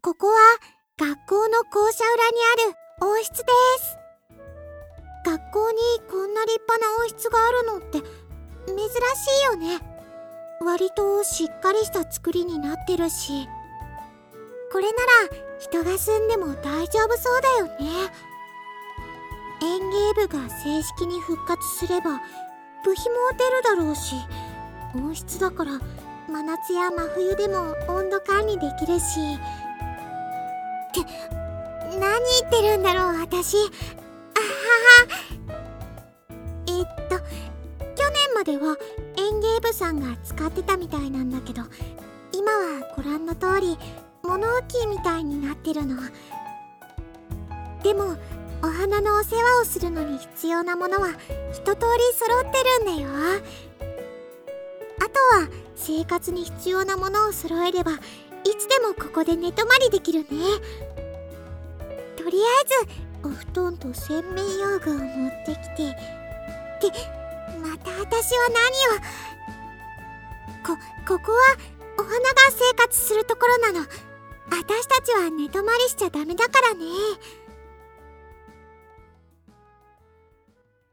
ここは学校の校舎裏にある温室です。学校にこんな立派な温室があるのって珍しいよね。割としっかりした作りになってるし、これなら人が住んでも大丈夫そうだよね。園芸部が正式に復活すれば部費も出るだろうし、温室だから真夏や真冬でも温度管理できるし。って何言ってるんだろう私。去年までは園芸部さんが使ってたみたいなんだけど、今はご覧の通り物置みたいになってるの。でもお花のお世話をするのに必要なものは一通り揃ってるんだよ。あとは生活に必要なものを揃えればいつでもここで寝泊まりできるね。とりあえずお布団と洗面用具を持ってきて、ってまた私は何を。ここはお花が生活するところなの。私たちは寝泊まりしちゃダメだからね。